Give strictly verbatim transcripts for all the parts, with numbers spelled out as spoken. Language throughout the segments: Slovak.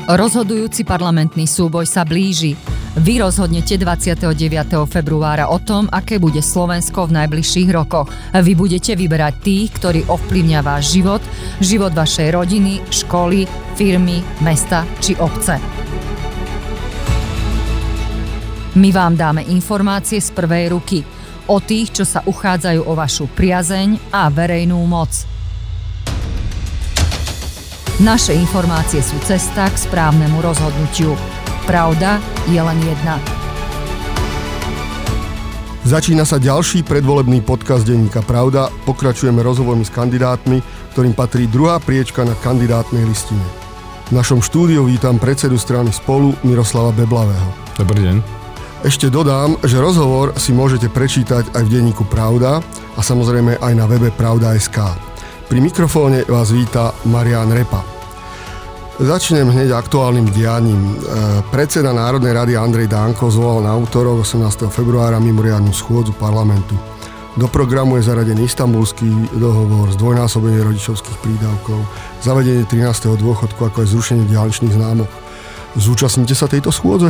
Rozhodujúci parlamentný súboj sa blíži. Vy rozhodnete dvadsiateho deviateho februára o tom, aké bude Slovensko v najbližších rokoch. Vy budete vyberať tých, ktorí ovplyvňa váš život, život vašej rodiny, školy, firmy, mesta či obce. My vám dáme informácie z prvej ruky o tých, čo sa uchádzajú o vašu priazeň a verejnú moc. Naše informácie sú cesta k správnemu rozhodnutiu. Pravda je len jedna. Začína sa ďalší predvolebný podcast denníka Pravda. Pokračujeme rozhovormi s kandidátmi, ktorým patrí druhá priečka na kandidátnej listine. V našom štúdiu vítam predsedu strany Spolu Miroslava Beblavého. Dobrý deň. Ešte dodám, že rozhovor si môžete prečítať aj v denníku Pravda a samozrejme aj na webe pravda bodka es ká. Pri mikrofóne vás víta Marián Repa. Začnem hneď aktuálnym dianím. Predseda Národnej rady Andrej Danko zvolal na útorok osemnásteho februára mimoriadnu schôdzu parlamentu. Do programu je zaradený Istanbulský dohovor, zdvojnásobenie rodičovských prídavkov, zavedenie trinásteho dôchodku, ako aj zrušenie diaľničných známok. Zúčastníte sa tejto schôdze?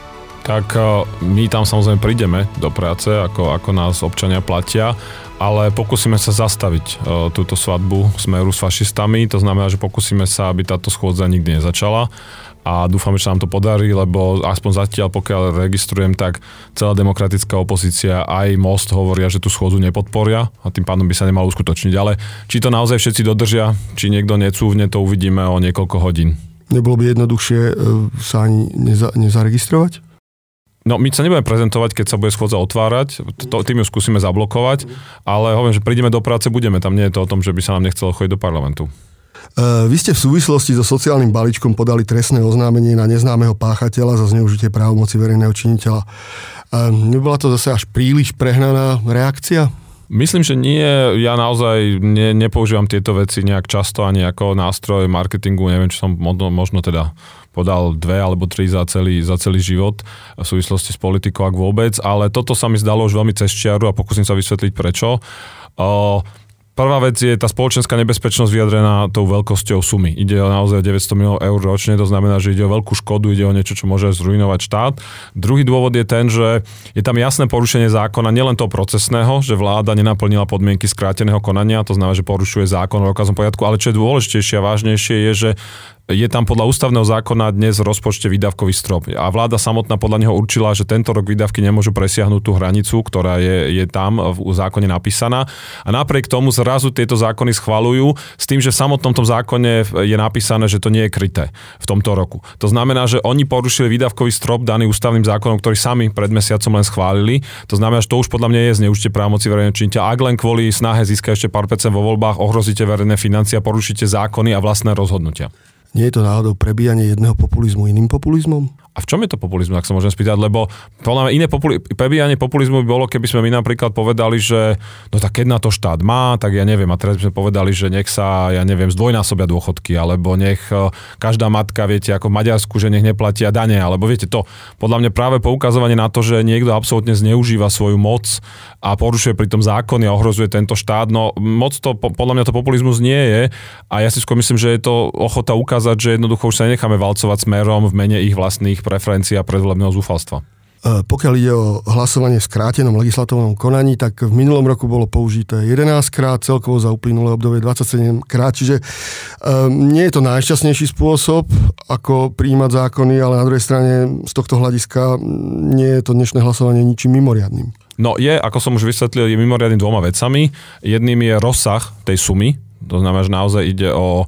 Tak my tam samozrejme prídeme do práce, ako, ako nás občania platia, ale pokúsime sa zastaviť uh, túto svadbu Smeru s fašistami. To znamená, že pokúsime sa, aby táto schôdza nikdy nezačala a dúfame, že sa nám to podarí, lebo aspoň zatiaľ, pokiaľ registrujem, tak celá demokratická opozícia aj Most hovoria, že tú schôdzu nepodporia a tým pádom by sa nemalo uskutočniť. Ale či to naozaj všetci dodržia, či niekto necúvne, to uvidíme o niekoľko hodín. Nebolo by jednoduchšie uh, sa ani neza, nezaregistrovať? No, my sa nebudeme prezentovať, keď sa bude schôdza otvárať, to, tým ju skúsime zablokovať, ale hovorím, že prídeme do práce, budeme. Tam nie je to o tom, že by sa nám nechcelo chodiť do parlamentu. Uh, vy ste v súvislosti so sociálnym balíčkom podali trestné oznámenie na neznámeho páchateľa za zneužitie právomoci verejného činiteľa. Uh, nebola to zase až príliš prehnaná reakcia? Myslím, že nie. Ja naozaj ne, nepoužívam tieto veci nejak často ani ako nástroj marketingu. Neviem, či som možno, možno teda podal dve alebo tri za celý, za celý život v súvislosti s politikou, ak vôbec, ale toto sa mi zdalo už veľmi cez čiaru a pokúsim sa vysvetliť prečo. Uh, Prvá vec je tá spoločenská nebezpečnosť vyjadrená tou veľkosťou sumy. Ide o naozaj deväťsto miliónov eur ročne, to znamená, že ide o veľkú škodu, ide o niečo, čo môže zruinovať štát. Druhý dôvod je ten, že je tam jasné porušenie zákona, nielen toho procesného, že vláda nenaplnila podmienky skráteného konania, to znamená, že porušuje zákon o dokáznom poriadku, ale čo je dôležitejšie a vážnejšie je, že je tam podľa ústavného zákona dnes v rozpočte výdavkový strop. A vláda samotná podľa neho určila, že tento rok výdavky nemôžu presiahnuť tú hranicu, ktorá je, je tam v zákone napísaná. A napriek tomu zrazu tieto zákony schvaľujú s tým, že v samotnom tom zákone je napísané, že to nie je kryté v tomto roku. To znamená, že oni porušili výdavkový strop daný ústavným zákonom, ktorý sami pred mesiacom len schválili. To znamená, že to už podľa mňa je zneužitie právomoci verejného činiteľa. Ak len kvôli snahe získať ešte pár percent vo voľbách ohrozíte verejné financie a porušíte zákony a vlastné rozhodnutia. Nie je to náhodou prebíjanie jedného populizmu iným populizmom? A v čom je to populizmus, ak sa môžem spýtať? Lebo podľa mňa iné populi- prebíjanie populizmu by bolo, keby sme my napríklad povedali, že no tak keď na to štát má, tak ja neviem, a teraz by sme povedali, že nech sa, ja neviem, zdvojnásobia dôchodky, alebo nech každá matka, viete, ako v Maďarsku, že nech neplatia dane, alebo viete to, podľa mňa práve poukazovanie na to, že niekto absolútne zneužíva svoju moc a porušuje pritom zákony a ohrozuje tento štát, no moc to, podľa mňa to populizmus nie je a ja si skôr myslím, že je to ochota ukázať, že jednoducho už sa necháme valcovať smerom v mene ich vlastných preferencií a predvolebného zúfalstva. Pokiaľ ide o hlasovanie v skrátenom legislatívnom konaní, tak v minulom roku bolo použité jedenásťkrát, celkovo za uplynulé obdobie dvadsaťsedem krát, čiže um, nie je to najšťastnejší spôsob, ako prijímať zákony, ale na druhej strane z tohto hľadiska nie je to dnešné hlasovanie ničím mimoriadnym. No je, ako som už vysvetlil, je mimoriadnym dvoma vecami. Jedným je rozsah tej sumy. To znamená, že naozaj ide o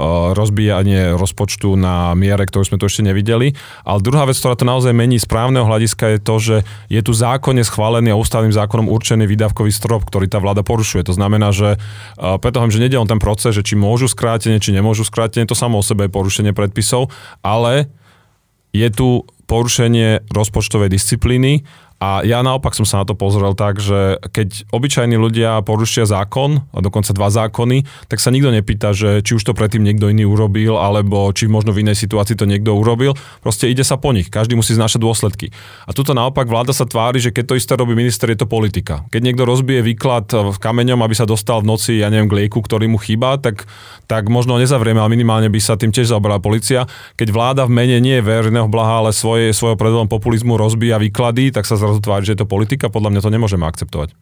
rozbíjanie rozpočtu na miere, ktorú sme tu ešte nevideli. Ale druhá vec, ktorá to naozaj mení z právneho hľadiska, je to, že je tu zákonne schválený a ústavným zákonom určený výdavkový strop, ktorý tá vláda porušuje. To znamená, že preto hovorím, že nejde on ten proces, že či môžu skrátenie, či nemôžu skrátenie, to samo o sebe je porušenie predpisov, ale je tu porušenie rozpočtovej disciplíny A ja naopak som sa na to pozrel tak, že keď obyčajní ľudia porušia zákon, a dokonca dva zákony, tak sa nikto nepýta, že či už to predtým niekto iný urobil, alebo či možno v inej situácii to niekto urobil. Proste ide sa po nich. Každý musí znášať dôsledky. A tuto naopak vláda sa tvári, že keď to isté robí minister, je to politika. Keď niekto rozbije výklad v kameňom, aby sa dostal v noci, ja neviem, k lieku, ktorý mu chýba, tak, tak možno nezavrieme, ale minimálne by sa tým tiež zaoberala polícia. Keď vláda v mene nie verejného blaha, ale svoje, svojho predvolom populizmu rozbíja výklady, tak sa zrazu tvári, že je to politika, podľa mňa to nemôžeme akceptovať.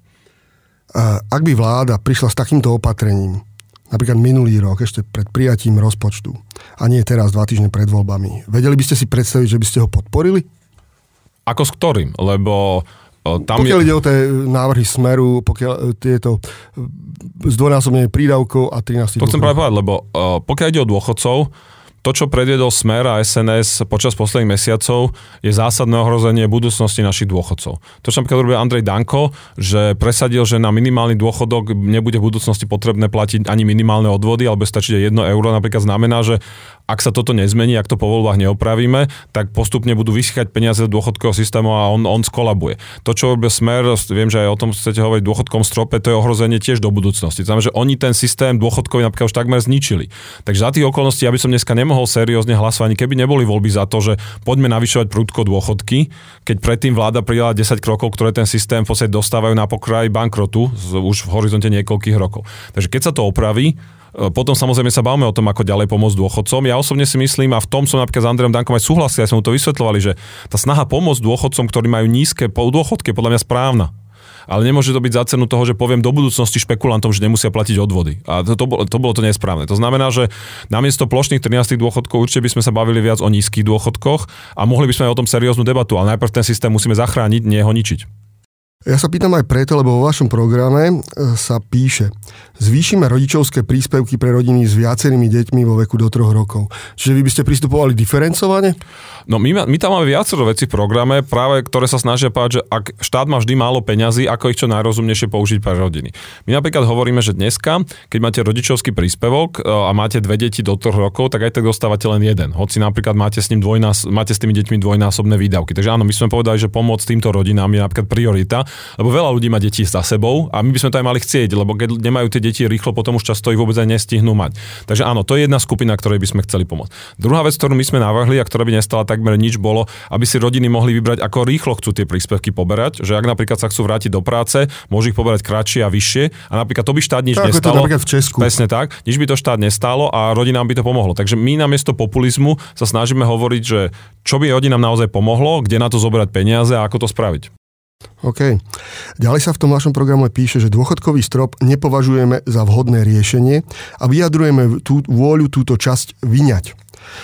Ak by vláda prišla s takýmto opatrením, napríklad minulý rok, ešte pred prijatím rozpočtu, a nie teraz, dva týždne pred voľbami, vedeli by ste si predstaviť, že by ste ho podporili? Ako s ktorým? Lebo tam pokiaľ je... ide o tie návrhy Smeru, pokiaľ tieto zdvojnásobnenie prídavkov a trinásť... To chcem práve povedať, lebo pokiaľ ide o dôchodcov, to, čo predviedol Smer a es en es počas posledných mesiacov, je zásadné ohrozenie budúcnosti našich dôchodcov. To, čo napríklad robil Andrej Danko, že presadil, že na minimálny dôchodok nebude v budúcnosti potrebné platiť ani minimálne odvody, alebo stačí aj jedno euro, napríklad znamená, že ak sa toto nezmení, ak to po voľbách neopravíme, tak postupne budú vysychať peniaze do dôchodkového systému a on, on skolabuje. To, čo robil Smer, viem, že aj o tom chcete hovoriť, dôchodkom strope, to je ohrozenie tiež do budúcnosti. Znamená, že oni ten systém dôchodkový napríklad už takmer zničili. Takže za tých okolností, aby som dneska nemohol seriózne hlasovať, ani keby neboli voľby za to, že poďme navyšovať prudko dôchodky, keď predtým vláda prijala desať krokov, ktoré ten systém v podstate dostávajú na pokraj bankrotu už v horizonte niekoľkých rokov. Takže keď sa to opraví, potom samozrejme sa bavíme o tom, ako ďalej pomôcť dôchodcom. Ja osobne si myslím, a v tom som napríklad s Andrejom Dankom aj súhlasil, ja som mu to vysvetľovali, že tá snaha pomôcť dôchodcom, ktorí majú nízke dôchodky, je podľa mňa správna. Ale nemôže to byť za cenu toho, že poviem do budúcnosti špekulantom, že nemusia platiť odvody. A to, to, bolo, to bolo to nesprávne. To znamená, že namiesto plošných trinástich dôchodkov určite by sme sa bavili viac o nízkych dôchodkoch a mohli by sme aj o tom serióznu debatu, ale najprv ten systém musíme zachrániť, nie ho ničiť. Ja sa pýtam aj preto, lebo vo vašom programe sa píše: zvýšime rodičovské príspevky pre rodiny s viacerými deťmi vo veku do troch rokov. Čiže vy by ste pristupovali diferencovane? No my, my tam máme viacero vecí v programe, práve ktoré sa snažia povedať, že ak štát má vždy málo peňazí, ako ich čo najrozumnejšie použiť pre rodiny. My napríklad hovoríme, že dneska, keď máte rodičovský príspevok a máte dve deti do troch rokov, tak aj tak dostávate len jeden. Hoci napríklad máte s ním dvojnás, máte s tými deťmi dvojnásobné výdavky. Takže áno, my sme povedali, že pomôcť týmto rodinám je napríklad priorita, lebo veľa ľudí má deti za sebou a my by sme to aj mali chcieť, lebo keď nemajú tie deti rýchlo, potom už často ich vôbec aj nestihnú mať. Takže áno, to je jedna skupina, ktorej by sme chceli pomôcť. Druhá vec, ktorú my sme navrhli a ktorá by nestala takmer nič, bolo, aby si rodiny mohli vybrať, ako rýchlo chcú tie príspevky poberať, že ak napríklad sa chcú vrátiť do práce, môžu ich poberať kratšie a vyššie a napríklad to by štát nič tak, nestalo. Napríklad v Česku. Presne tak, nič by to štát nestalo a rodinám by to pomohlo. Takže my namiesto populizmu sa snažíme hovoriť, že čo by rodinám naozaj pomohlo, kde na to zobrať peniaze a ako to spraviť. OK. Ďalej sa v tom našom programe píše, že dôchodkový strop nepovažujeme za vhodné riešenie a vyjadrujeme tú vôľu túto časť vyňať.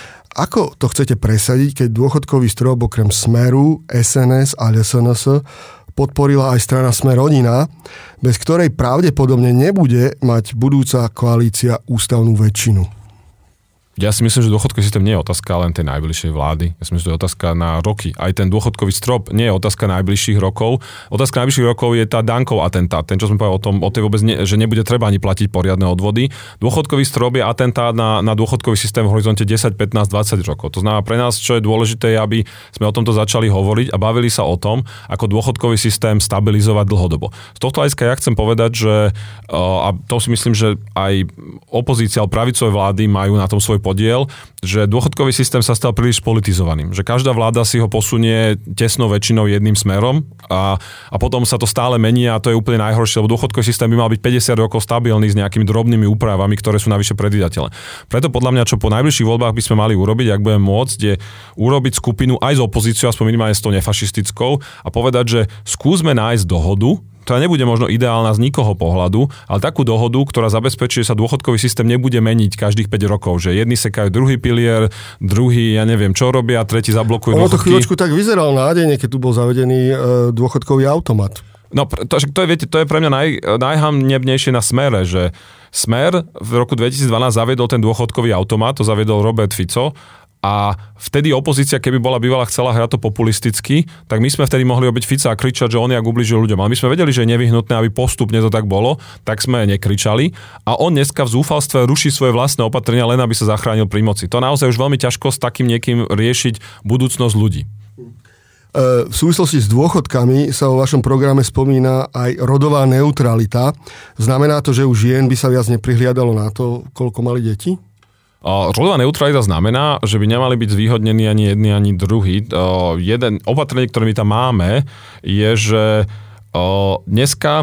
Ako to chcete presadiť, keď dôchodkový strop okrem Smeru, es en es a es en es podporila aj strana Smer rodina, bez ktorej pravdepodobne nebude mať budúca koalícia ústavnú väčšinu? Ja si myslím, že dôchodkový systém nie je otázka len tej najbližšej vlády. Ja si myslím, že to je otázka na roky. Aj ten dôchodkový strop nie je otázka najbližších rokov. Otázka najbližších rokov je tá Dankov atentát. Ten, čo sme povedali o tom, o tej vôbec nie, že nebude treba ani platiť poriadne odvody. Dôchodkový strop je atentát na, na dôchodkový systém v horizonte desať, pätnásť, dvadsať rokov. To znamená pre nás, čo je dôležité, je, aby sme o tomto začali hovoriť a bavili sa o tom, ako dôchodkový systém stabilizovať dlhodobo. Z tohto hľadiska ja chcem povedať, že a to si myslím, že aj opozícia, ale pravicové vlády majú na tom svoj podiel, že dôchodkový systém sa stal príliš politizovaným. Že každá vláda si ho posunie tesnou väčšinou jedným smerom a, a potom sa to stále mení a to je úplne najhoršie, lebo dôchodkový systém by mal byť päťdesiat rokov stabilný s nejakými drobnými úpravami, ktoré sú navyše predvídateľné. Preto podľa mňa, čo po najbližších voľbách by sme mali urobiť, ak budeme môcť, je urobiť skupinu aj s opozíciou, aspoň minimálne s tou nefašistickou a povedať, že skúsme nájsť dohodu, ktorá nebude možno ideálna z nikoho pohľadu, ale takú dohodu, ktorá zabezpečí, že sa dôchodkový systém nebude meniť každých päť rokov, že jedni sekajú druhý pilier, druhý, ja neviem, čo robia, tretí zablokujú dôchodky. Ono to chvíľočku tak vyzeralo nádejne, keď tu bol zavedený e, dôchodkový automat. No, to, to, je, viete, to je pre mňa naj, najhanebnejšie na Smere, že Smer v roku dvetisícdvanásť zaviedol ten dôchodkový automat, to zaviedol Robert Fico. A vtedy opozícia, keby bola bývala chcela hrať to populisticky, tak my sme vtedy mohli obiť Fica a kričať, že on jak ubližil ľuďom. Ale my sme vedeli, že je nevyhnutné, aby postupne to tak bolo, tak sme nekričali. A on dneska v zúfalstve ruší svoje vlastné opatrenia, len aby sa zachránil pri moci. To naozaj už veľmi ťažko s takým niekým riešiť budúcnosť ľudí. V súvislosti s dôchodkami sa vo vašom programe spomína aj rodová neutralita. Znamená to, že už žien by sa viac neprihliadalo na to, koľko mali deti? Rodová neutralita znamená, že by nemali byť zvýhodnení ani jedni, ani druhý. Jeden opatrenie, ktoré my tam máme, je, že dneska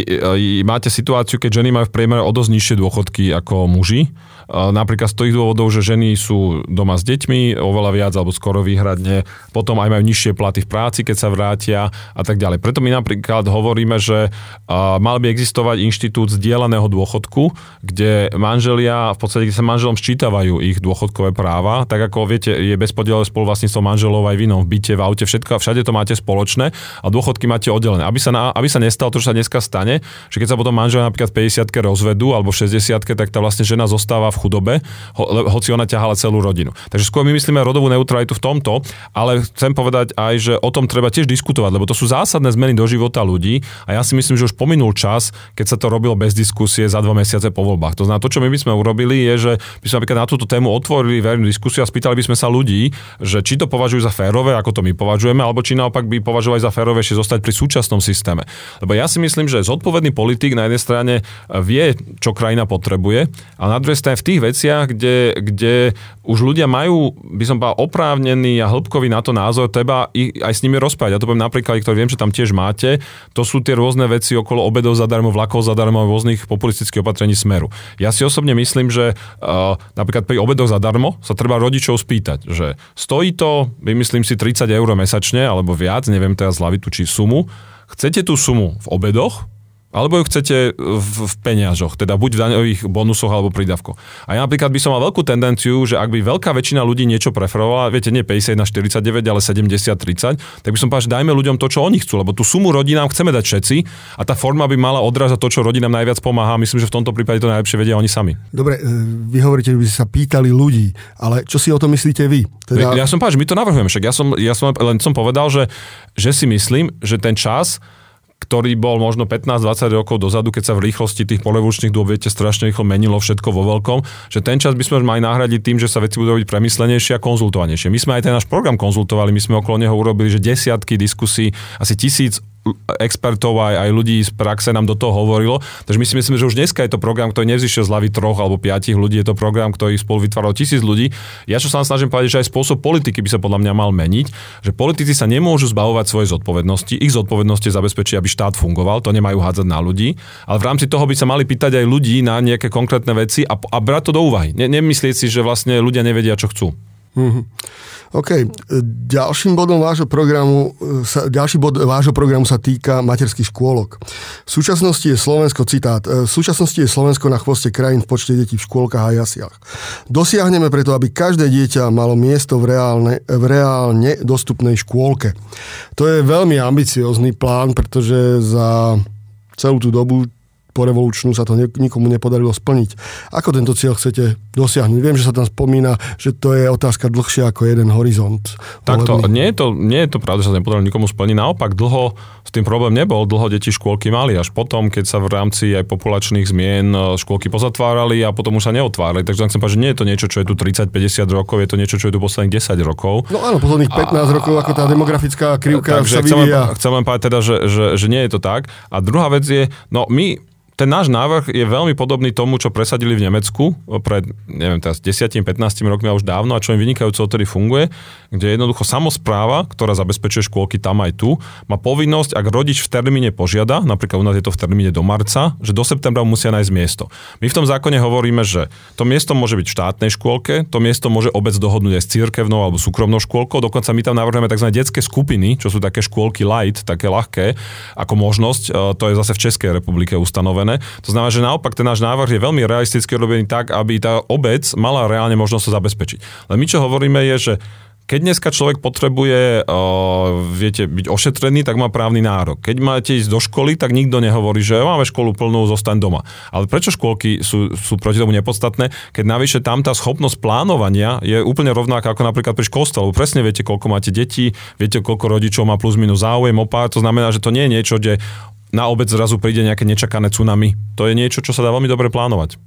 máte situáciu, keď ženy majú v priemere o dosť nižšie dôchodky ako muži. Napríklad z tých dôvodov, že ženy sú doma s deťmi oveľa viac alebo skoro výhradne, potom aj majú nižšie platy v práci, keď sa vrátia a tak ďalej. Preto my napríklad hovoríme, že mal by existovať inštitút zdieľaného dôchodku, kde manželia, v podstate kde sa manželom sčítavajú ich dôchodkové práva, tak ako viete, je bezpodielové spoluvlastníctvo manželov aj v inom, v byte, v aute, všetko, všade to máte spoločné a dôchodky máte oddelené. Aby sa, na, aby sa nestalo to, čo sa dneska stane, že keď sa potom manželia napríklad v päťdesiatke rozvedú alebo v šesťdesiatke, tak tá vlastne žena zostáva v chudobe, ho, hoci ona ťahala celú rodinu. Takže skôr my myslíme rodovú neutralitu v tomto, ale chcem povedať aj, že o tom treba tiež diskutovať, lebo to sú zásadné zmeny do života ľudí a ja si myslím, že už pominul čas, keď sa to robilo bez diskusie za dva mesiace po voľbách. To znamená, to, čo my by sme urobili, je, že by sme napríklad na túto tému otvorili verejnú diskusiu a spýtali by sme sa ľudí, že či to považujú za férové, ako to my považujeme, alebo či naopak by považovali za férovejšie zostať pri súčasnom systéme. Lebo ja si myslím, že zodpovedný politik na jednej strane vie, čo krajina potrebuje, a na druhej strane v tých veciach, kde, kde už ľudia majú, by som povedal, oprávnený a hĺbkový na to názor, treba aj s nimi rozprávať. Ja to poviem napríklad, ktorý viem, že tam tiež máte, to sú tie rôzne veci okolo obedov zadarmo, vlakov zadarmo, rôznych populistických opatrení Smeru. Ja si osobne myslím, že uh, napríklad pri obedoch zadarmo sa treba rodičov spýtať, že stojí to, vymyslím si, tridsať eur mesačne, alebo viac, neviem teraz zľaviť tú či sumu. Chcete tú sumu v obedoch, alebo ju chcete v, v peniažoch, teda buď v daňových bonusoch alebo prídavkoch. A ja napríklad by som mal veľkú tendenciu, že ak by veľká väčšina ľudí niečo preferovala, viete, nie päťdesiat na štyridsaťdeväť, ale sedemdesiat tridsať, tak by som povedal, že dajme ľuďom to, čo oni chcú, lebo tú sumu rodinám chceme dať všetci a tá forma by mala odrážať to, čo rodinám najviac pomáha. Myslím, že v tomto prípade to najlepšie vedia oni sami. Dobre, vy hovoríte, že by ste sa pýtali ľudí, ale čo si o tom myslíte vy? Teda... Ja som povedal, že my to navrhujeme, však ja som, ja som len som povedal, že, že si myslím, že ten čas, ktorý bol možno pätnásť dvadsať rokov dozadu, keď sa v rýchlosti tých porevolučných dôb, viete, strašne rýchlo menilo všetko vo veľkom, že ten čas by sme mali nahradiť tým, že sa veci budú robiť premyslenejšie a konzultovanejšie. My sme aj ten náš program konzultovali, my sme okolo neho urobili, že desiatky diskusí, asi tisíc expertov aj, aj ľudí z praxe nám do toho hovorilo. Takže my si myslíme, že už dneska je to program, ktorý nevzýšiel z hlavy troch alebo piatich ľudí, je to program, ktorý spolu vytváral tisíc ľudí. Ja čo sa vám snažím povedať, že aj spôsob politiky by sa podľa mňa mal meniť, že politici sa nemôžu zbavovať svojej zodpovednosti. Ich zodpovednosť je zabezpečiť, aby štát fungoval, to nemajú hádzať na ľudí, ale v rámci toho by sa mali pýtať aj ľudí na nejaké konkrétne veci a, a brať to do úvahy. Ne, nemyslieť si, že vlastne ľudia nevedia, čo chcú. Mm-hmm. OK. Ďalším bodom vášho programu sa, ďalší bod vášho programu sa týka materských škôlok. V súčasnosti je Slovensko, citát, v súčasnosti je Slovensko na chvoste krajín v počte detí v škôlkach a jasliach. Dosiahneme preto, aby každé dieťa malo miesto v reálne, v reálne dostupnej škôlke. To je veľmi ambiciózny plán, pretože za celú tú dobu porevolučnú sa to nikomu nepodarilo splniť. Ako tento cieľ chcete dosiahnuť? Viem, že sa tam spomína, že to je otázka dlhšia ako jeden horizont. Takto, nie je to, nie je to pravda, že sa nepodarilo nikomu splniť. Naopak, dlho s tým problém nebol. Dlho deti škôlky mali. Až potom, keď sa v rámci aj populačných zmien škôlky pozatvárali a potom už sa neotvárali. Takže chcem povedať, že nie je to niečo, čo je tu tridsať päťdesiat rokov, je to niečo, čo je tu posledných desať rokov. No áno, posledných pätnásť a, rokov, ako tá demografická krivka sa vyvíja. Chcem len povedať teda, že, že, že nie je to tak. A druhá vec je, no my ten náš návrh je veľmi podobný tomu, čo presadili v Nemecku pred, neviem, teraz desať pätnásť rokmi a už dávno, a čo im vynikajúco odtedy funguje, kde jednoducho samospráva, ktorá zabezpečuje škôlky tam aj tu, má povinnosť, ak rodič v termíne požiada, napríklad u nás je to v termíne do marca, že do septembra musia nájsť miesto. My v tom zákone hovoríme, že to miesto môže byť v štátnej škôlke, to miesto môže obec dohodnúť aj s cirkevnou alebo súkromnou škôlkou, dokonca my tam navrhujeme tzv. Detské skupiny, čo sú také škôlky light, také ľahké, ako možnosť, to je zase v Českej republike ustanovené. To znamená, že naopak ten náš návrh je veľmi realisticky robený tak, aby tá obec mala reálne možnosť sa zabezpečiť. Len my čo hovoríme je, že keď dneska človek potrebuje, uh, viete, byť ošetrený, tak má právny nárok. Keď máte ísť do školy, tak nikto nehovorí, že máme školu plnú, zostaň doma. Ale prečo škôlky sú, sú proti tomu nepodstatné, keď navyše tam tá schopnosť plánovania je úplne rovnaká ako napríklad pri školstve, lebo presne viete, koľko máte detí, viete, koľko rodičov má plus minus záujem o pár, to znamená, že to nie je niečo, kde na obec zrazu príde nejaké nečakané tsunami. To je niečo, čo sa dá veľmi dobre plánovať.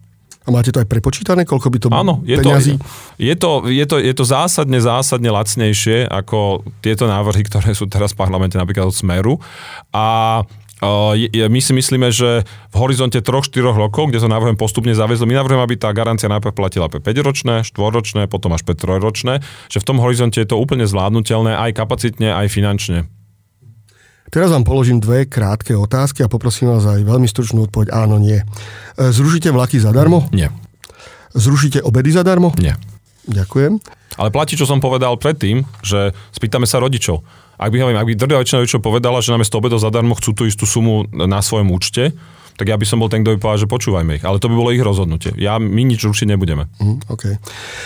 A máte to aj prepočítané, koľko by to bolo Áno, je peňazí? To, je, to, je, to, je to zásadne, zásadne lacnejšie ako tieto návrhy, ktoré sú teraz v parlamente, napríklad od Smeru. A my si myslíme, že v horizonte tri až štyri rokov, kde to navrhujem postupne zaviesť, my navrhujem, aby tá garancia najprv platila pre päťročné, štvorročné, potom až pre trojročné, že v tom horizonte je to úplne zvládnutelné aj kapacitne, aj finančne. Teraz vám položím dve krátke otázky a poprosím vás aj veľmi stručnú odpoveď áno, nie. Zrušíte vlaky zadarmo? Nie. Zrušíte obedy zadarmo? Nie. Ďakujem. Ale platí, čo som povedal predtým, že spýtame sa rodičov. Ak by, hovorím, ak by drvivá väčšina rodičov povedala, že namiesto obedov zadarmo chcú tú istú sumu na svojom účte, tak ja by som bol ten, kto by povedal, že počúvajme ich. Ale to by bolo ich rozhodnutie. Ja, my nič rušiť nebudeme. Mm, OK.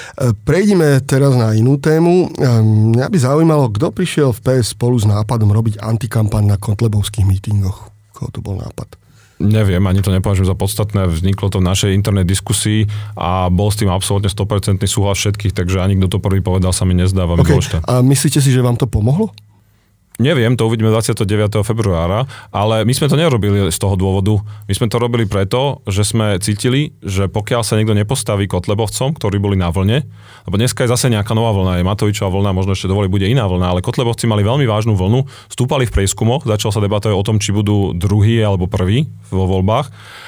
Prejdime teraz na inú tému. Mňa by zaujímalo, kto prišiel v pé es spolu s nápadom robiť antikampaň na kotlebovských mítingoch. Koho to bol nápad? Neviem, ani to nepovažujem za podstatné. Vzniklo to v našej internet diskusii a bol s tým absolútne sto percent súhlas všetkých, takže ani kto to prvý povedal, sa mi nezdáva. Okay. A myslíte si, že vám to pomohlo? Neviem, to uvidíme dvadsiateho deviateho februára, ale my sme to nerobili z toho dôvodu. My sme to robili preto, že sme cítili, že pokiaľ sa niekto nepostaví Kotlebovcom, ktorí boli na vlne, lebo dneska je zase nejaká nová vlna, je Matovičová vlna, možno ešte dovolí bude iná vlna, ale Kotlebovci mali veľmi vážnu vlnu, stúpali v prieskumoch, začal sa debatovať o tom, či budú druhý alebo prvý vo voľbách.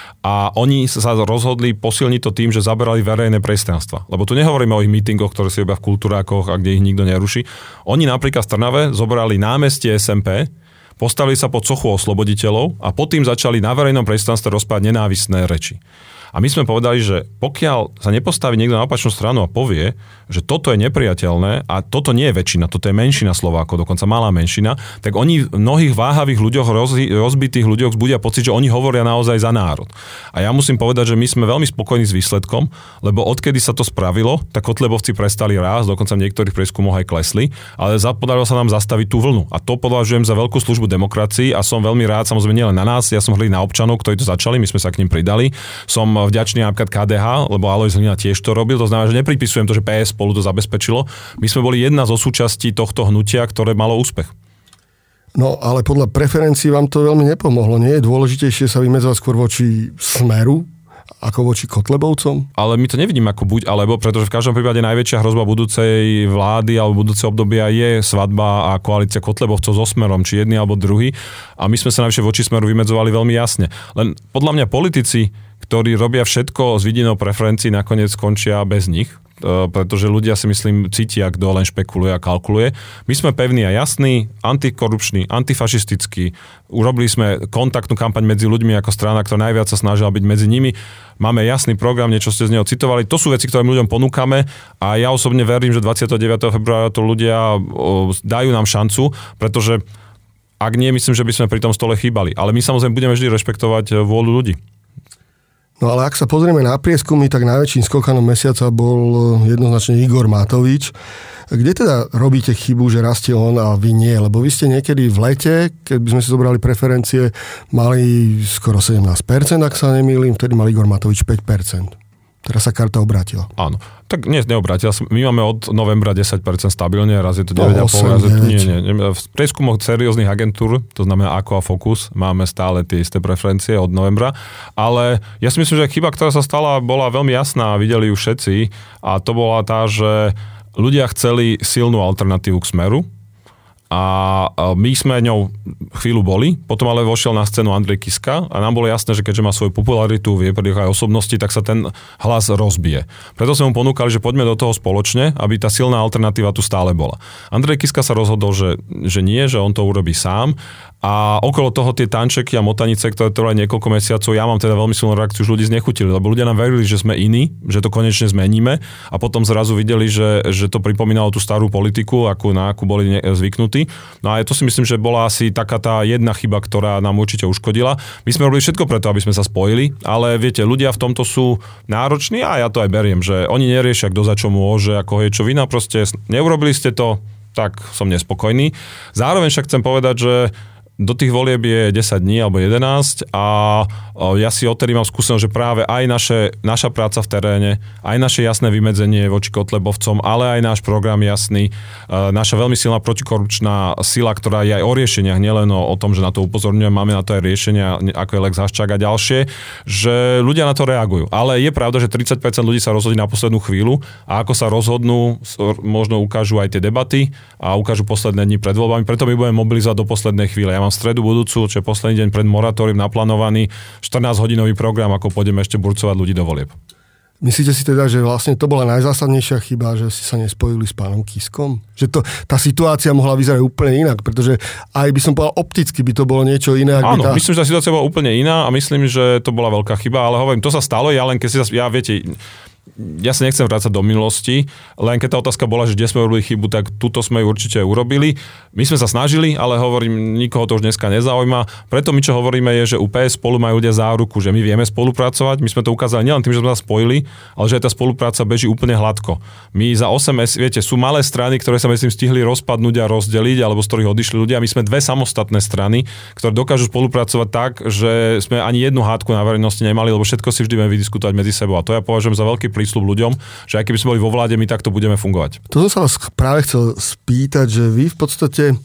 A oni sa rozhodli posilniť to tým, že zaberali verejné priestranstva. Lebo tu nehovoríme o ich mítingoch, ktoré si robia v kultúrákoch a kde ich nikto neruší. Oni napríklad v Trnave zobrali námestie es em pé, postavili sa pod sochu osloboditeľov a potom začali na verejnom priestranstve rozprávať nenávistné reči. A my sme povedali, že pokiaľ sa nepostaví niekto na opačnú stranu a povie, že toto je nepriateľné a toto nie je väčšina, toto je menšina Slovákov, dokonca malá menšina, tak oni v mnohých váhavých ľuďoch, roz, rozbitých ľuďoch vzbudia pocit, že oni hovoria naozaj za národ. A ja musím povedať, že my sme veľmi spokojní s výsledkom, lebo odkedy sa to spravilo, tak Kotlebovci prestali rásť, dokonca v niektorých prieskumoch aj klesli, ale podarilo sa nám zastaviť tú vlnu. A to považujem za veľkú službu demokracii a som veľmi rád, samozrejme nielen na nás, ja som hrdý na občanov, ktorí to začali, my sme sa k nim pridali. Som vďačný napríklad ká dé há, lebo Alojz Hlina tiež to robil, to znamená, že nepripisujem to, že pé es spolu to zabezpečilo. My sme boli jedna zo súčastí tohto hnutia, ktoré malo úspech. No, ale podľa preferencií vám to veľmi nepomohlo. Nie je dôležitejšie sa vymedzovať skôr voči Smeru ako voči Kotlebovcom? Ale my to nevidím ako buď alebo, pretože v každom prípade najväčšia hrozba budúcej vlády alebo budúceho obdobia je svadba a koalícia Kotlebovcov so Smerom, či jedný alebo druhý. A my sme sa najvyššie voči Smeru vymedzovali veľmi jasne. Len podľa mňa politici, ktorí robia všetko s vidinou preferencií, nakoniec skončia bez nich, pretože ľudia si myslím cítia, kto len špekuluje a kalkuluje. My sme pevní a jasní, antikorupční, antifašistickí. Urobili sme kontaktnú kampaň medzi ľuďmi ako strana, ktorá najviac sa snažila byť medzi nimi. Máme jasný program, niečo ste z neho citovali. To sú veci, ktoré ľuďom ponúkame a ja osobne verím, že dvadsiateho deviateho februára to ľudia dajú nám šancu, pretože ak nie, myslím, že by sme pri tom stole chýbali. Ale my samozrejme budeme vždy rešpektovať vôľu ľudí. No ale ak sa pozrieme na prieskumy, tak najväčším skokanom mesiaca bol jednoznačne Igor Matovič. Kde teda robíte chybu, že rastie on a vy nie? Lebo vy ste niekedy v lete, keď by sme si zobrali preferencie, mali skoro sedemnásť percent, ak sa nemýlim, vtedy mal Igor Matovič päť percent. Teraz sa karta obrátila. Áno. Tak nie, neobrátila. My máme od novembra desať percent stabilne, raz je to deväť celá päť, raz je to... Nie, nie. V prieskumoch serióznych agentúr, to znamená Ako a Focus, máme stále tie isté preferencie od novembra, ale ja si myslím, že chyba, ktorá sa stala, bola veľmi jasná, videli ju všetci a to bola tá, že ľudia chceli silnú alternatívu k Smeru, a my sme ňou chvíľu boli, potom ale vošiel na scénu Andrej Kiska a nám bolo jasné, že keďže má svoju popularitu, vie aj osobnosti, tak sa ten hlas rozbije. Preto sme mu ponúkali, že poďme do toho spoločne, aby tá silná alternatíva tu stále bola. Andrej Kiska sa rozhodol, že, že nie, že on to urobí sám a okolo toho tie tančeky a motanice, ktoré trvali niekoľko mesiacov, ja mám teda veľmi silnú reakciu, už ľudí znechutili, lebo ľudia nám verili, že sme iní, že to konečne zmeníme a potom zrazu videli, že, že to pripomínalo tú starú politiku, akú, na akú boli zvyknutí. No a to si myslím, že bola asi taká tá jedna chyba, ktorá nám určite uškodila. My sme robili všetko preto, aby sme sa spojili, ale viete, ľudia v tomto sú nároční a ja to aj beriem, že oni neriešia, kto za čo môže, ako je čo vina, proste neurobili ste to, tak som nespokojný. Zároveň však chcem povedať, že do tých volieb je desať dní alebo jedenásť a ja si odtedy mám skúsenosť, že práve aj naše, naša práca v teréne, aj naše jasné vymedzenie voči Kotlebovcom, ale aj náš program jasný, naša veľmi silná protikorupčná sila, ktorá je aj o riešeniach, nielen o, o tom, že na to upozorňujem, máme na to aj riešenia, ako je Lex Haščák a ďalšie, že ľudia na to reagujú. Ale je pravda, že tridsať percent ľudí sa rozhodí na poslednú chvíľu a ako sa rozhodnú, možno ukážu aj tie debaty a ukážu posledné dni pred voľbami, preto my budeme mobilizovať do poslednej chvíle. Ja mám v stredu budúcu, čo je posledný deň pred moratóriom naplánovaný štrnásťhodinový program, ako pôjdeme ešte burcovať ľudí do volieb. Myslíte si teda, že vlastne to bola najzásadnejšia chyba, že si sa nespojili s pánom Kiskom? Že to, tá situácia mohla vyzerať úplne inak, pretože aj by som povedal opticky by to bolo niečo iné. Áno, tá... myslím, že tá situácia bola úplne iná a myslím, že to bola veľká chyba, ale hovorím, to sa stalo, ja len keď si sa, ja viete, ja sa nechcem vrácať do minulosti, len keď tá otázka bola, že kde sme urobili chybu, tak túto sme ju určite urobili. My sme sa snažili, ale hovorím, nikoho to už dneska nezaujíma. Preto my, čo hovoríme, je, že u pé es spolu majú ľudia záruku, že my vieme spolupracovať. My sme to ukázali nielen tým, že sme sa spojili, ale že aj tá spolupráca beží úplne hladko. My za osem es, viete, sú malé strany, ktoré sa myslím stihli rozpadnúť a rozdeliť, alebo z ktorých odišli ľudia. My sme dve samostatné strany, ktoré dokážu spolupracovať tak, že sme ani jednu hádku na verejnosti nemali, lebo všetko si vždy vieme vydiskutovať medzi sebou. A to ja považujem za veľký prísľub ľuďom, že aj keby sme boli vo vláde, my takto budeme fungovať. To som sa vás práve chcel spýtať, že vy v podstate e,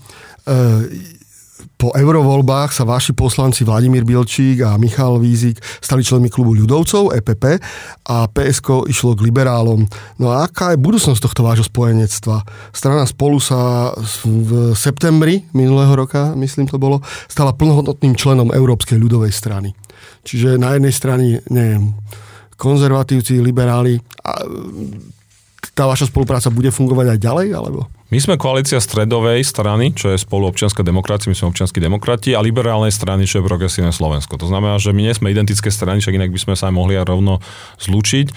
po eurovoľbách sa vaši poslanci Vladimír Bilčík a Michal Vízik stali členmi klubu ľudovcov, é pé pé, a pé esko išlo k liberálom. No a aká je budúcnosť tohto vášho spojenectva? Strana Spolu sa v septembri minulého roka, myslím to bolo, stala plnohodnotným členom Európskej ľudovej strany. Čiže na jednej strane, neviem, konzervatívci, liberáli. A tá vaša spolupráca bude fungovať aj ďalej, alebo? My sme koalícia stredovej strany, čo je Spolu občianska demokracia, my sme občianski demokrati, a liberálnej strany, čo je Progresívne Slovensko. To znamená, že my nie sme identické strany, však inak by sme sa aj mohli aj rovno zlúčiť.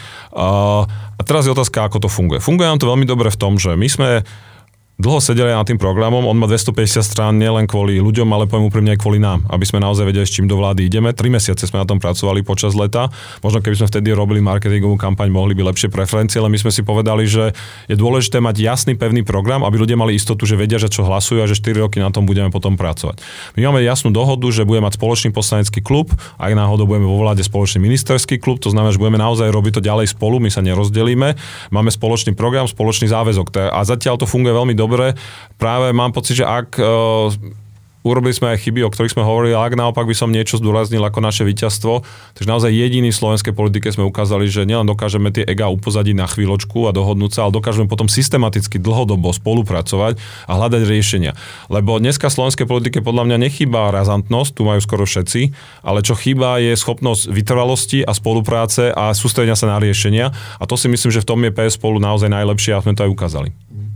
A teraz je otázka, ako to funguje. Funguje nám to veľmi dobre v tom, že my sme dlho sedeli nad tým programom, on má dvestopäťdesiat strán nielen kvôli ľuďom, ale poviem úprimne aj kvôli nám, aby sme naozaj vedeli, s čím do vlády ideme. Tri mesiace sme na tom pracovali počas leta. Možno keby sme vtedy robili marketingovú kampaň, mohli by lepšie preferencie, ale my sme si povedali, že je dôležité mať jasný, pevný program, aby ľudia mali istotu, že vedia, že čo hlasujú a že štyri roky na tom budeme potom pracovať. My máme jasnú dohodu, že budeme mať spoločný poslanecký klub, ak náhodou budeme vo vláde spoločný ministerský klub, to znamená, že budeme naozaj robiť to ďalej spolu, my sa nerozdelíme. Máme spoločný program, spoločný záväzok a zatiaľ to funguje veľmi dobre. Práve mám pocit, že ak uh, urobili sme aj chyby, o ktorých sme hovorili, ale ak naopak by som niečo zdôraznil ako naše víťazstvo, takže naozaj jediný v slovenskej politike sme ukázali, že nielen dokážeme tie ega upozadiť na chvíľočku a dohodnúť sa, ale dokážeme potom systematicky dlhodobo spolupracovať a hľadať riešenia. Lebo dneska v slovenskej politike podľa mňa nechýba razantnosť, tu majú skoro všetci, ale čo chýba je schopnosť vytrvalosti a spolupráce a sústredenia sa na riešenia, a to si myslím, že v tom je pé es Spolu naozaj najlepšie a sme to aj ukázali.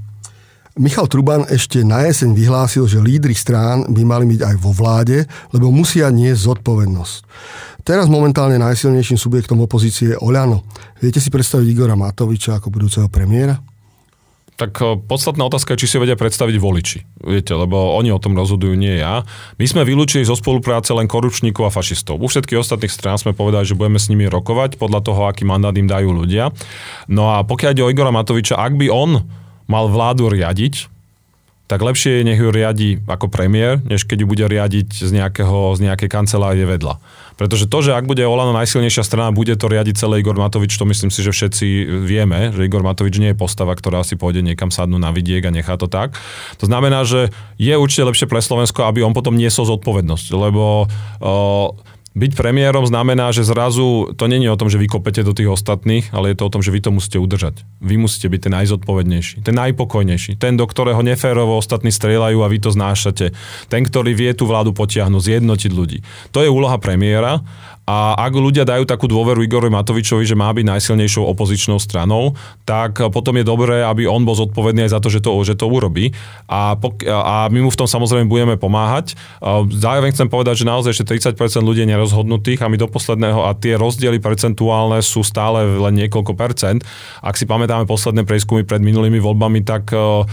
Michal Truban ešte na jeseň vyhlásil, že lídri strán by mali byť aj vo vláde, lebo musia niesť zodpovednosť. Teraz momentálne najsilnejším subjektom opozície je Oľano. Viete si predstaviť Igora Matoviča ako budúceho premiéra? Tak podstatná otázka je, či si vedia predstaviť voliči. Viete, lebo oni o tom rozhodujú, nie ja. My sme vylúčili zo spolupráce len korupčníkov a fašistov. U všetkých ostatných strán sme povedali, že budeme s nimi rokovať podľa toho, aký mandát im dajú ľudia. No a pokiaľ ide o Igora Matoviča, ak by on mal vládu riadiť, tak lepšie je, nech ju riadi ako premiér, než keď ju bude riadiť z, nejakého, z nejakej kancelárie vedľa. Pretože to, že ak bude Oľano najsilnejšia strana, bude to riadiť celé Igor Matovič, to myslím si, že všetci vieme, že Igor Matovič nie je postava, ktorá si pôjde niekam sadnúť na vidiek a nechá to tak. To znamená, že je určite lepšie pre Slovensko, aby on potom niesol zodpovednosť, lebo uh, byť premiérom znamená, že zrazu to nie je o tom, že vy kopete do tých ostatných, ale je to o tom, že vy to musíte udržať. Vy musíte byť ten najzodpovednejší, ten najpokojnejší, ten, do ktorého neférovo ostatní strieľajú a vy to znášate. Ten, ktorý vie tú vládu potiahnuť, zjednotiť ľudí. To je úloha premiéra. A ak ľudia dajú takú dôveru Igorovi Matovičovi, že má byť najsilnejšou opozičnou stranou, tak potom je dobré, aby on bol zodpovedný aj za to, že to, že to urobí. A, pok- a my mu v tom samozrejme budeme pomáhať. Zároveň chcem povedať, že naozaj ešte tridsať percent ľudí je nerozhodnutých a my do posledného, a tie rozdiely percentuálne sú stále len niekoľko percent. Ak si pamätáme posledné prieskumy pred minulými voľbami, tak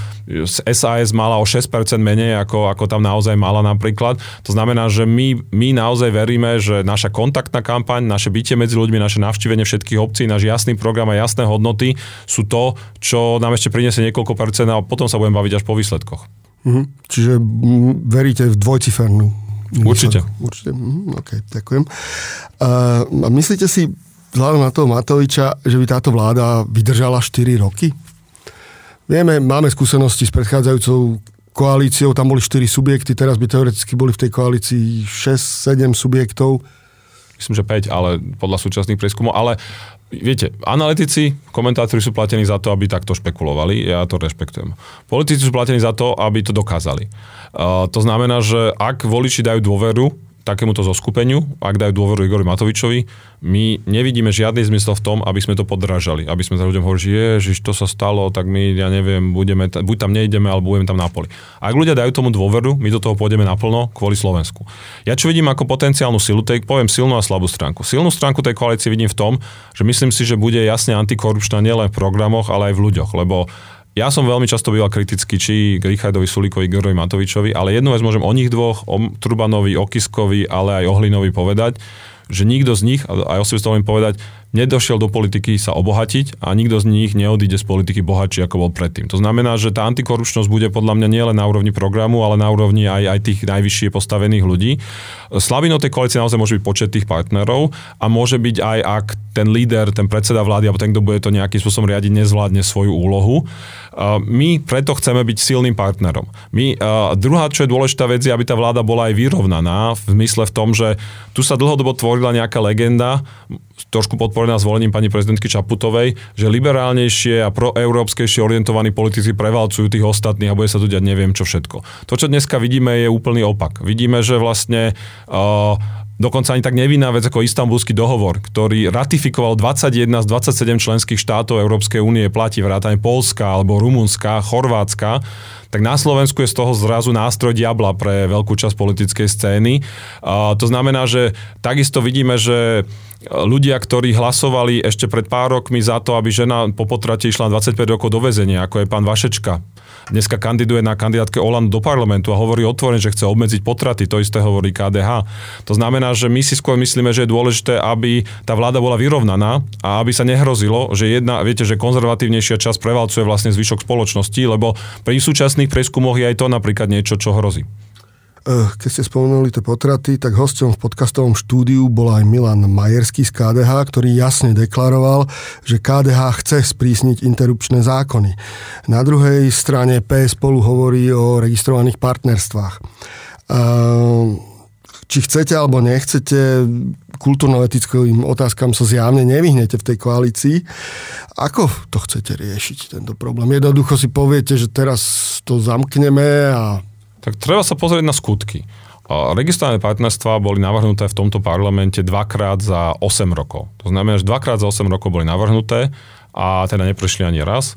es a es mala o šesť percent menej, ako, ako tam naozaj mala napríklad. To znamená, že my, my naozaj veríme, že naša kontakt kontaktná kampaň, naše bytie medzi ľuďmi, naše navštívenie všetkých obcí, náš jasný program a jasné hodnoty sú to, čo nám ešte priniesie niekoľko percent a potom sa budeme baviť až po výsledkoch. Mhm. Čiže veríte v dvojcifernú? Určite. Určite. Mhm, OK, ďakujem. A myslíte si, vzhľadom na toho Matoviča, že by táto vláda vydržala štyri roky? Vieme, máme skúsenosti s predchádzajúcou koalíciou, tam boli štyri subjekty, teraz by teoreticky boli v tej koalícii šesť sedem subjektov. Myslím, že päť, ale podľa súčasných prieskumov. Ale viete, analytici, komentátori sú platení za to, aby takto špekulovali. Ja to rešpektujem. Politici sú platení za to, aby to dokázali. Uh, to znamená, že ak voliči dajú dôveru takémuto zoskupeniu, ak dajú dôveru Igorovi Matovičovi, my nevidíme žiadny zmysel v tom, aby sme to podrážali. Aby sme sa ľuďom hovorili, že ježiš, to sa stalo, tak my, ja neviem, budeme, buď tam nejdeme, alebo budeme tam na poli. Ak ľudia dajú tomu dôveru, my do toho pôjdeme naplno kvôli Slovensku. Ja čo vidím ako potenciálnu silu, tej poviem silnú a slabú stránku. Silnú stránku tej koalície vidím v tom, že myslím si, že bude jasne antikorupčná nielen v programoch, ale aj v ľuďoch, lebo ja som veľmi často býval kritický či k Richardovi Sulíkovi, Igorovi Matovičovi, ale jednu vec môžem o nich dvoch, o Trubanovi, o Kiskovi, ale aj o Hlinovi povedať, že nikto z nich, a ja si to povedať, nedošiel do politiky sa obohatiť a nikto z nich neodíde z politiky bohatší, ako bol predtým. To znamená, že tá antikorupčnosť bude podľa mňa nielen na úrovni programu, ale na úrovni aj, aj tých najvyššie postavených ľudí. Slabinou tej koalície naozaj môže byť počet tých partnerov a môže byť aj, ak ten líder, ten predseda vlády, alebo ten, kto bude to nejakým spôsobom riadiť, nezvládne svoju úlohu. My preto chceme byť silným partnerom. My, druhá, čo je dôležitá vec, je, aby tá vláda bola aj vyrovnaná v zmysle v tom, že tu sa dlhodobo tvorila nejaká legenda, trošku podporená zvolením pani prezidentky Čaputovej, že liberálnejšie a proeurópskejšie orientovaní politici prevalcujú tých ostatných a bude sa tu diať neviem čo všetko. To, čo dneska vidíme, je úplný opak. Vidíme, že vlastne uh, dokonca ani tak nevinná vec ako Istanbulský dohovor, ktorý ratifikoval dvadsaťjeden z dvadsaťsedem členských štátov Európskej únie, platí vrátane Poľska alebo Rumunska, Chorvátska, tak na Slovensku je z toho zrazu nástroj diabla pre veľkú časť politickej scény. Uh, to znamená, že takisto vidíme, že ľudia, ktorí hlasovali ešte pred pár rokmi za to, aby žena po potrate išla dvadsaťpäť rokov do väzenia, ako je pán Vašečka. Dneska kandiduje na kandidátke Olano do parlamentu a hovorí otvorene, že chce obmedziť potraty. To isté hovorí ká dé há. To znamená, že my si skôr myslíme, že je dôležité, aby tá vláda bola vyrovnaná a aby sa nehrozilo, že jedna, viete, že konzervatívnejšia časť prevalcuje vlastne zvyšok spoločnosti, lebo pri súčasných prieskumoch je aj to napríklad niečo, čo hrozí. Keď ste spomenuli tie potraty, tak hosťom v podcastovom štúdiu bol aj Milan Majerský z ká dé há, ktorý jasne deklaroval, že ká dé há chce sprísniť interrupčné zákony. Na druhej strane pé es Spolu hovorí o registrovaných partnerstvách. Či chcete alebo nechcete, kultúrno-etickým otázkam sa zjavne nevyhnete v tej koalícii. Ako to chcete riešiť, tento problém? Jednoducho si poviete, že teraz to zamkneme a tak treba sa pozrieť na skutky. Registrované partnerstvá boli navrhnuté v tomto parlamente dvakrát za osem rokov. To znamená, že dvakrát za osem rokov boli navrhnuté a teda neprešli ani raz.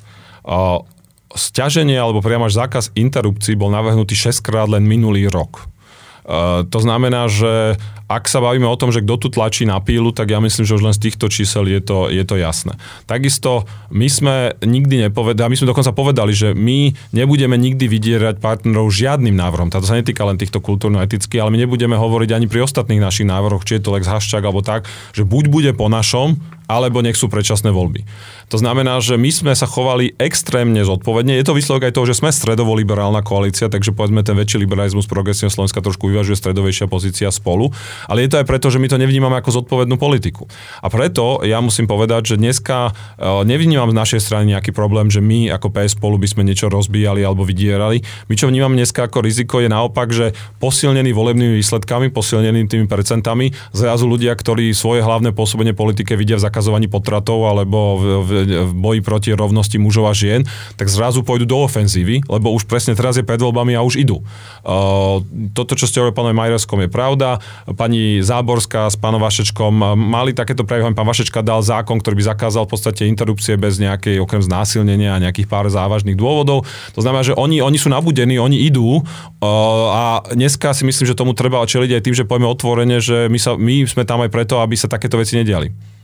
Sťaženie alebo priamo až zákaz interrupcií bol navrhnutý šesťkrát len minulý rok. To znamená, že ak sa bavíme o tom, že kto tu tlačí na pílu, tak ja myslím, že už len z týchto čísel je to, je to jasné. Takisto my sme nikdy nepovedali, my sme dokonca povedali, že my nebudeme nikdy vydierať partnerov žiadnym návrhom. Táto sa netýka len týchto kultúrno-etických, ale my nebudeme hovoriť ani pri ostatných našich návrhoch, či je to Lex Haščák alebo tak, že buď bude po našom, alebo nech sú predčasné voľby. To znamená, že my sme sa chovali extrémne zodpovedne. Je to výsledok aj toho, že sme stredovo-liberálna koalícia, takže povedzme ten väčší liberalizmus progresívneho Slovenska trošku vyvažuje stredovejšia pozícia Spolu, ale je to aj preto, že my to nevnímame ako zodpovednú politiku. A preto ja musím povedať, že dneska nevnímam z našej strany nejaký problém, že my ako pé es Spolu by sme niečo rozbíjali alebo vydierali. My čo vnímame dneska ako riziko je naopak, že posilnený volebnými výsledkami, posilnený tými percentami, zrazu ľudia, ktorí svoje hlavné pôsobenie politike vidia v zakazovaní potratov alebo v, v, v boji proti rovnosti mužov a žien, tak zrazu pôjdu do ofenzívy, lebo už presne teraz je pred voľbami a už idú. Uh, toto, čo ste hovorili pánovi Majerskom, je pravda. Pani Záborská s pánom Vašečkom mali takéto prejavy. Pán Vašečka dal zákon, ktorý by zakázal v podstate interrupcie bez nejakej okrem znásilnenia a nejakých pár závažných dôvodov. To znamená, že oni, oni sú nabudení, oni idú uh, a dneska si myslím, že tomu treba čeliť aj tým, že povieme otvorene, že my, sa, my sme tam aj preto, aby sa takéto veci nediali.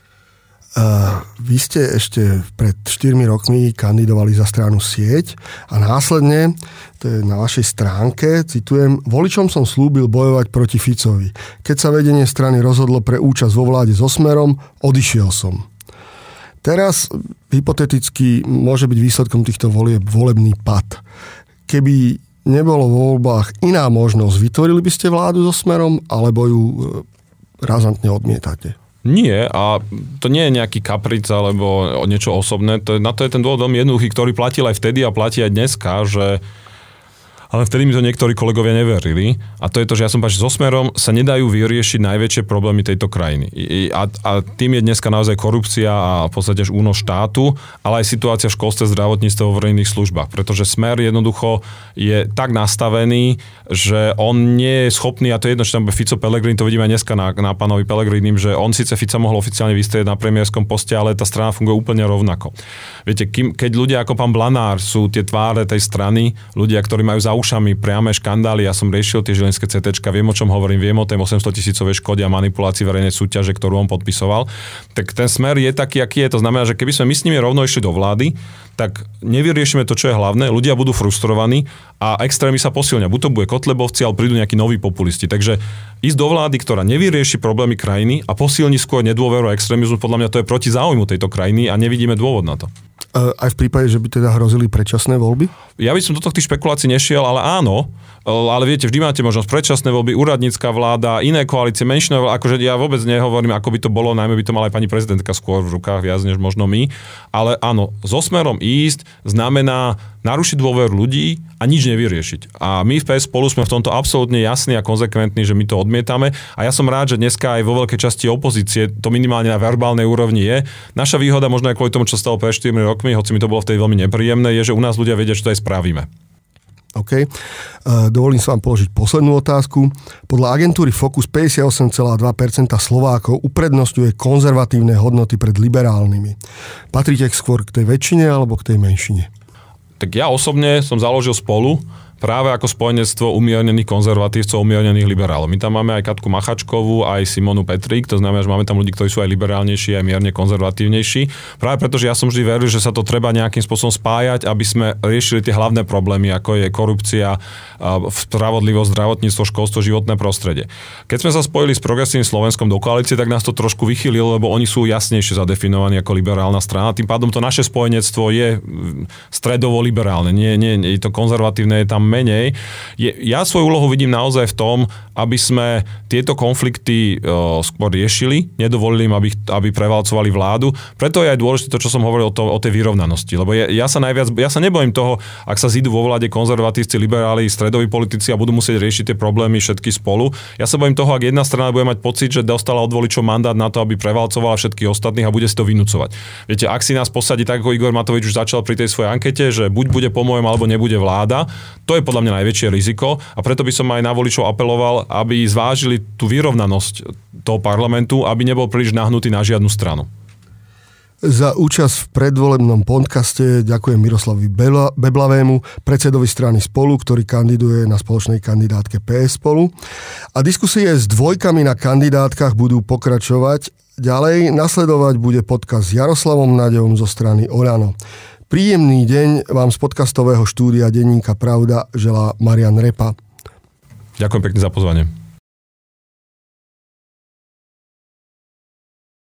Uh, vy ste ešte pred štyrmi rokmi kandidovali za stranu Sieť a následne, to je na vašej stránke, citujem, voličom som slúbil bojovať proti Ficovi. Keď sa vedenie strany rozhodlo pre účasť vo vláde so Smerom, odišiel som. Teraz hypoteticky môže byť výsledkom týchto volieb volebný pad. Keby nebolo vo voľbách iná možnosť, vytvorili by ste vládu so Smerom, alebo ju razantne odmietate? Nie, a to nie je nejaký kapric alebo niečo osobné. To je, na to je ten dôvod veľmi jednoduchý, ktorý platil aj vtedy a platí aj dneska, že ale vtedy mi to niektorí kolegovia neverili. A to je to, že ja som povedal, že so Smerom sa nedajú vyriešiť najväčšie problémy tejto krajiny. A, a tým je dneska naozaj korupcia a v podstate až únos štátu, ale aj situácia v školstve, zdravotníctve, vo verejných službách. Pretože Smer jednoducho je tak nastavený, že on nie je schopný, a to je jedno, že tam bude Fico Pellegrini, to vidíme aj dneska na, na pánovi Pellegrinim, že on síce Fica mohol oficiálne vystrieť na premiérskom poste, ale tá strana funguje úplne rovnako. Viete, kým, keď ľudia ako pán Blanár sú tie tváre tej strany, ľudia, ktorí majú za ušami priame škandály, ja som riešil tie žilinské cé téčka, viem, o čom hovorím, viem o tej osemstotisícovej škode a manipulácii verejnej súťaže, ktorú on podpisoval, tak ten Smer je taký, aký je. To znamená, že keby sme my s nimi rovno išli do vlády, tak nevyriešime to, čo je hlavné, ľudia budú frustrovaní a extrémy sa posilnia. Buď to bude Kotlebovci, ale prídu nejakí noví populisti. Takže ísť do vlády, ktorá nevyrieši problémy krajiny a posilní skôr nedôveru a extrémizmus, podľa mňa to je proti záujmu tejto krajiny a nevidíme dôvod na to. Aj v prípade, že by teda hrozili predčasné voľby? Ja by som do tých špekulácií nešiel, ale áno. Ale viete, vždy máte možnosť predčasné voľby, úradnícka vláda, iné koalície, menšinové, akože ja vôbec nehovorím, ako by to bolo, najmä by to mala aj pani prezidentka skôr v rukách viac než možno my. Ale áno, so Smerom ísť znamená narušiť dôveru ľudí a nič nevyriešiť. A my v pé es Spolu sme v tomto absolútne jasní a konzekventní, že my to odmietame. A ja som rád, že dneska aj vo veľkej časti opozície to minimálne na verbálnej úrovni je. Naša výhoda, možno aj kvôli tomu, čo stalo pred štyrmi rokmi, hoci mi to bolo vtedy veľmi nepríjemné, je, že u nás ľudia vedia, že to aj spravíme. OK. Dovolím sa vám položiť poslednú otázku. Podľa agentúry Focus päťdesiatosem celá dva percenta Slovákov uprednostňuje konzervatívne hodnoty pred liberálnymi. Patríte skôr k tej väčšine alebo k tej menšine? Tak ja osobne som založil Spolu práve ako spojenectvo umiernených konzervatívcov, umiernených liberálov. My tam máme aj Katku Machačkovú, aj Simonu Petrík, to znamená, že máme tam ľudí, ktorí sú aj liberálnejší, aj mierne konzervatívnejší. Práve preto, že ja som vždy veril, že sa to treba nejakým spôsobom spájať, aby sme riešili tie hlavné problémy, ako je korupcia, spravodlivosť, zdravotníctvo, školstvo, životné prostredie. Keď sme sa spojili s Progresívnym Slovenskom do koalície, tak nás to trošku vychýlilo, lebo oni sú jasnejšie zadefinovaní ako liberálna strana. Tým pádom to naše spojenectvo je stredovo liberálne, nie, nie, nie je to konzervatívne, je tam menej. Je, ja svoju úlohu vidím naozaj v tom, aby sme tieto konflikty uh, skôr riešili, nedovolili im, aby, aby prevalcovali vládu. Preto je aj dôležité to, čo som hovoril o, to, o tej vyrovnanosti. Lebo je, ja sa najviac, ja sa nebojím toho, ak sa zídu vo vláde konzervatívci, liberáli, stredoví politici a budú musieť riešiť tie problémy všetky spolu. Ja sa bojím toho, ak jedna strana bude mať pocit, že dostala od voličov mandát na to, aby prevalcovala všetkých ostatných a bude si to vynúcovať. Viete, ak si nás posadí tak, ako Igor Matovič už začal pri tej svojej ankete, že buď bude po mojom, alebo nebude vláda, to je podľa mňa najväčšie riziko a preto by som aj na voličov apeloval, aby zvážili tú vyrovnanosť toho parlamentu, aby nebol príliš nahnutý na žiadnu stranu. Za účasť v predvolebnom podcaste ďakujem Miroslavovi Beblavému, predsedovi strany Spolu, ktorý kandiduje na spoločnej kandidátke pé es Spolu. A diskusie s dvojkami na kandidátkach budú pokračovať. Ďalej nasledovať bude podcast s Jaroslavom Naďom zo strany Oľano. Príjemný deň vám z podcastového štúdia denníka Pravda želá Marian Repa. Ďakujem pekne za pozvanie.